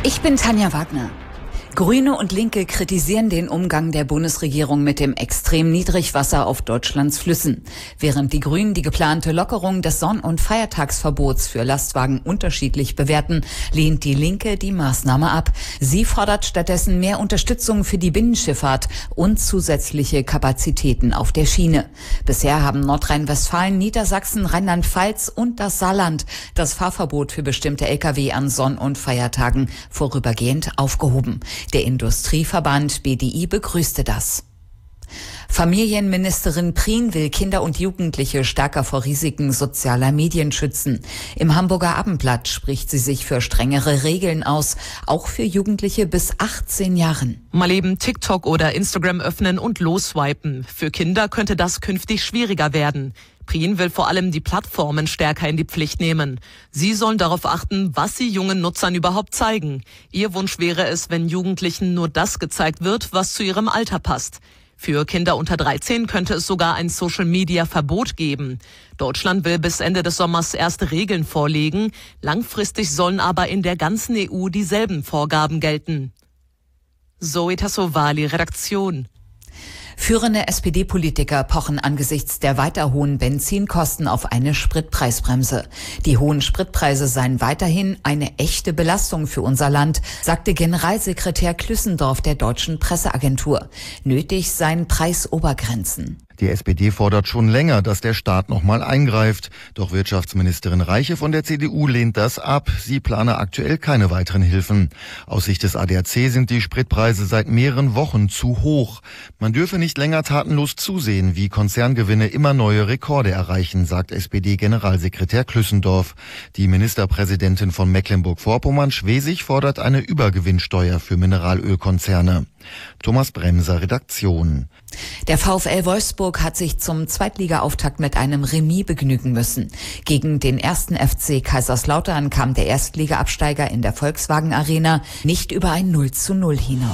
Ich bin Tanja Wagner. Grüne und Linke kritisieren den Umgang der Bundesregierung mit dem extrem Niedrigwasser auf Deutschlands Flüssen. Während die Grünen die geplante Lockerung des Sonn- und Feiertagsverbots für Lastwagen unterschiedlich bewerten, lehnt die Linke die Maßnahme ab. Sie fordert stattdessen mehr Unterstützung für die Binnenschifffahrt und zusätzliche Kapazitäten auf der Schiene. Bisher haben Nordrhein-Westfalen, Niedersachsen, Rheinland-Pfalz und das Saarland das Fahrverbot für bestimmte Lkw an Sonn- und Feiertagen vorübergehend aufgehoben. Der Industrieverband BDI begrüßte das. Familienministerin Prien will Kinder und Jugendliche stärker vor Risiken sozialer Medien schützen. Im Hamburger Abendblatt spricht sie sich für strengere Regeln aus, auch für Jugendliche bis 18 Jahren. Mal eben TikTok oder Instagram öffnen und losswipen. Für Kinder könnte das künftig schwieriger werden. Prien will vor allem die Plattformen stärker in die Pflicht nehmen. Sie sollen darauf achten, was sie jungen Nutzern überhaupt zeigen. Ihr Wunsch wäre es, wenn Jugendlichen nur das gezeigt wird, was zu ihrem Alter passt. Für Kinder unter 13 könnte es sogar ein Social-Media-Verbot geben. Deutschland will bis Ende des Sommers erste Regeln vorlegen. Langfristig sollen aber in der ganzen EU dieselben Vorgaben gelten. Zoe Tassovali, Redaktion. Führende SPD-Politiker pochen angesichts der weiter hohen Benzinkosten auf eine Spritpreisbremse. Die hohen Spritpreise seien weiterhin eine echte Belastung für unser Land, sagte Generalsekretär Klüssendorf der Deutschen Presseagentur. Nötig seien Preisobergrenzen. Die SPD fordert schon länger, dass der Staat nochmal eingreift. Doch Wirtschaftsministerin Reiche von der CDU lehnt das ab. Sie plane aktuell keine weiteren Hilfen. Aus Sicht des ADAC sind die Spritpreise seit mehreren Wochen zu hoch. Man dürfe nicht länger tatenlos zusehen, wie Konzerngewinne immer neue Rekorde erreichen, sagt SPD-Generalsekretär Klüssendorf. Die Ministerpräsidentin von Mecklenburg-Vorpommern, Schwesig, fordert eine Übergewinnsteuer für Mineralölkonzerne. Thomas Bremser, Redaktion. Der VfL Wolfsburg hat sich zum Zweitliga-Auftakt mit einem Remis begnügen müssen. Gegen den 1. FC Kaiserslautern kam der Erstliga-Absteiger in der Volkswagen Arena nicht über ein 0:0 hinaus.